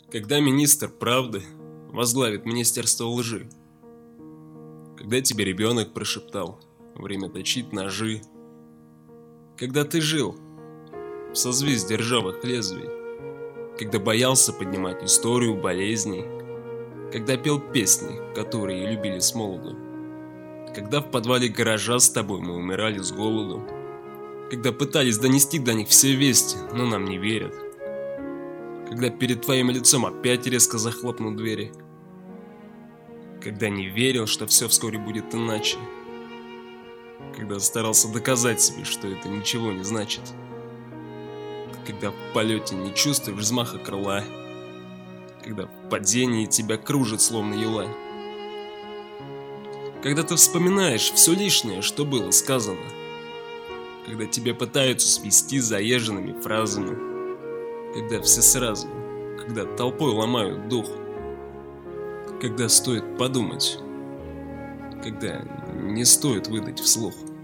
Когда министр правды возглавит министерство лжи? Когда тебе ребенок прошептал: время точить ножи? Когда ты жил в созвездии ржавых лезвий? Когда боялся поднимать историю болезней? Когда пел песни, которые любили с молоду? Когда в подвале гаража с тобой мы умирали с голоду? Когда пытались донести до них все вести, но нам не верят? Когда перед твоим лицом опять резко захлопнут двери? Когда не верил, что все вскоре будет иначе? Когда старался доказать себе, что это ничего не значит? Когда в полете не чувствуешь взмаха крыла? Когда в падении тебя кружит словно юла? Когда ты вспоминаешь все лишнее, что было сказано? Когда тебя пытаются свести заезженными фразами? Когда все сразу, когда толпой ломают дух? Когда стоит подумать? Когда не стоит выдать вслух?